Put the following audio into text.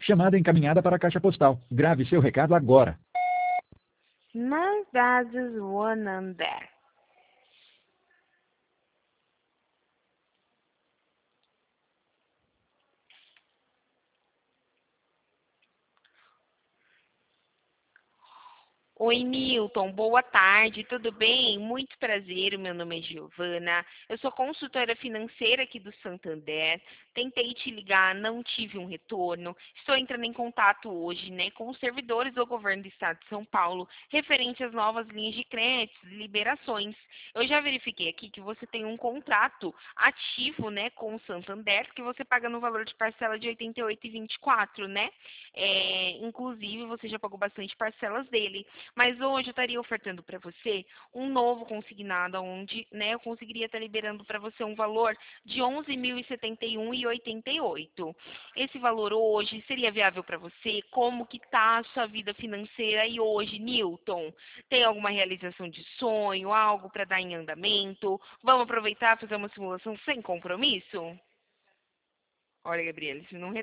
Chamada encaminhada para a caixa postal. Grave seu recado agora. Mais dados one andar. Oi, Milton, boa tarde, tudo bem? Muito prazer, o meu nome é Giovana, eu sou consultora financeira aqui do Santander, tentei te ligar, não tive um retorno, estou entrando em contato hoje, né, com os servidores do governo do estado de São Paulo, referente às novas linhas de crédito e liberações. Eu já verifiquei aqui que você tem um contrato ativo, né, com o Santander, que você paga no valor de parcela de R$ 88,24, né? Inclusive, você já pagou bastante parcelas dele. Mas hoje eu estaria ofertando para você um novo consignado, onde, né, eu conseguiria estar liberando para você um valor de R$ 11.071,88. Esse valor hoje seria viável para você? Como que está a sua vida financeira aí hoje, Newton? Tem alguma realização de sonho, algo para dar em andamento? Vamos aproveitar e fazer uma simulação sem compromisso? Olha, Gabriela, se não